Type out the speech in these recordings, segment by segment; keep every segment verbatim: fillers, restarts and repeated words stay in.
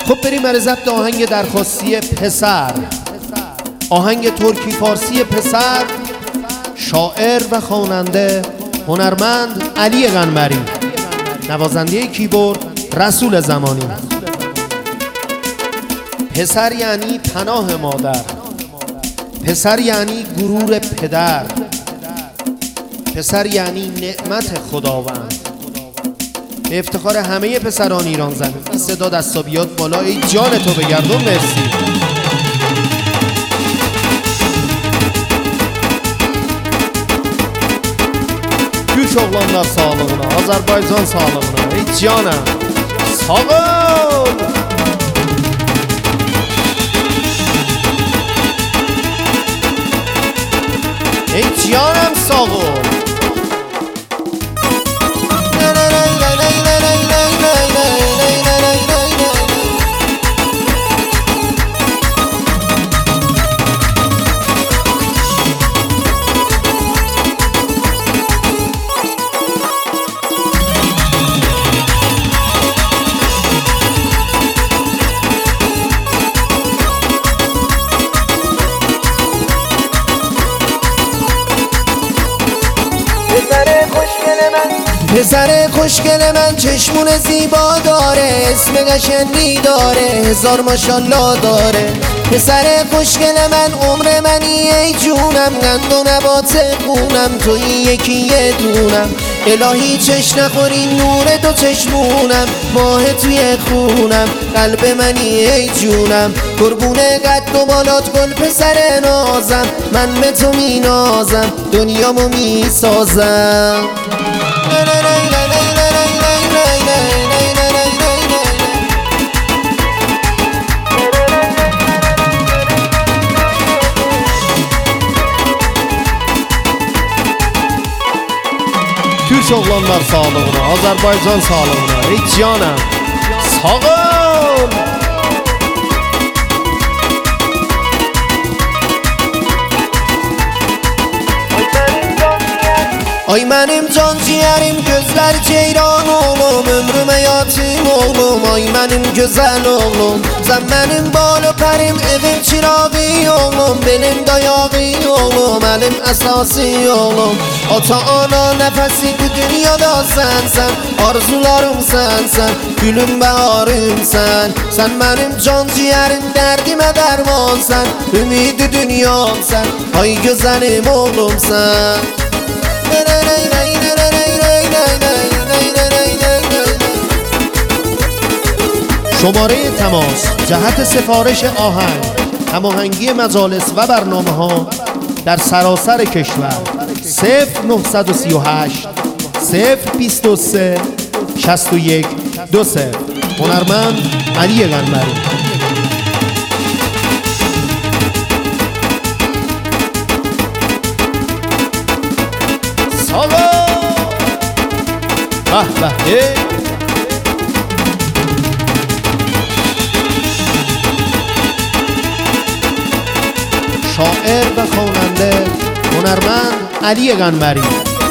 خب بریم برای ضبط آهنگ درخواستی پسر، آهنگ ترکی فارسی پسر، شاعر و خواننده هنرمند علی قنبری، نوازنده کیبورد رسول زمانی. پسر یعنی پناه مادر، پسر یعنی غرور پدر، پسر یعنی نعمت خداوند. به افتخار همه پسران ایران زمین این صدا دستابیات بالا، ای جان تو بگردم. مرسی. Türk oğlanlar sağlığına, Azerbaycan sağlığına, ey canım sağ ol. Ey canım sağ ol. پسر خوشگل من چشمون زیبا داره، اسم قشنگی داره، هزار ماشالله داره. پسر خوشگل من عمر منی ای جونم، قند و نبات خونم، توی یکی یه دونم. الهی چش نخوری نور دو چشمونم، ماه توی خونم، قلب منی ای جونم. قربونه قد و بالات گل پسر نازم، من به تو می نازم، دنیامو می سازم. Türk oğlanlar sağlığına, Azerbaycan sağlığına, ey canım sağ ol. Ay benim can ciğerim, gözler ceyran oğlum, ömrüm hayatım oğlum, ay benim güzel oğlum. Sen benim balı perim, evim çırağı oğlum, benim dayağı oğlum, elim esası oğlum. Ata ana nefesi bu dünyada sensen, arzularım sensen, gülüm baharım sen. Sen benim can ciğerim, derdime derman sen, ümidi dünyam sen, ay güzelim oğlum sen. شماره تماس جهت سفارش آهنگ، هماهنگی مجالس و برنامه ها در سراسر کشور صفر نه سه هشت صفر بیست و سه شصت و یک دو صفر. هنرمند علی قنبری. به به. شاعر و خواننده هنرمند علی قنبری.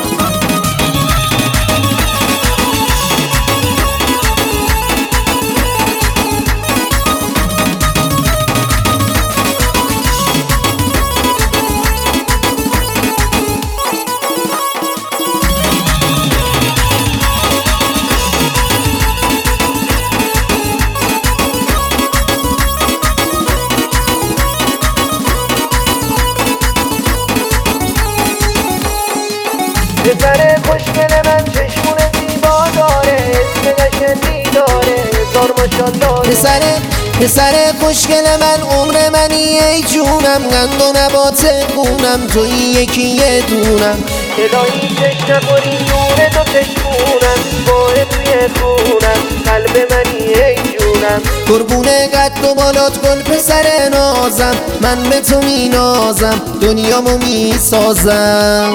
پسر خوشگل من چشمون زیبا داره، اسم قشنگی داره، هزار ماشالله. پسر پسر خوشگل من عمر منی ای جونم، قند و نبات خونم، توی یکی یه دونم. الهی چش نخوری نور دو چشمونم، ماه توی خونم، قلب منی ای جونم. قربونه قد و بالات گل پسر نازم، من به تو می نازم، دنیامو می سازم.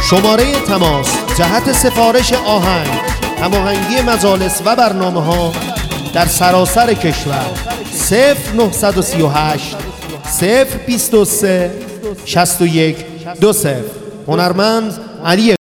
شماره تماس جهت سفارش آهنگ، هماهنگی مجالس و برنامه ها در سراسر کشور صفر نه سه هشت صفر دو سه شصت و یک دو صفر. هنرمند علی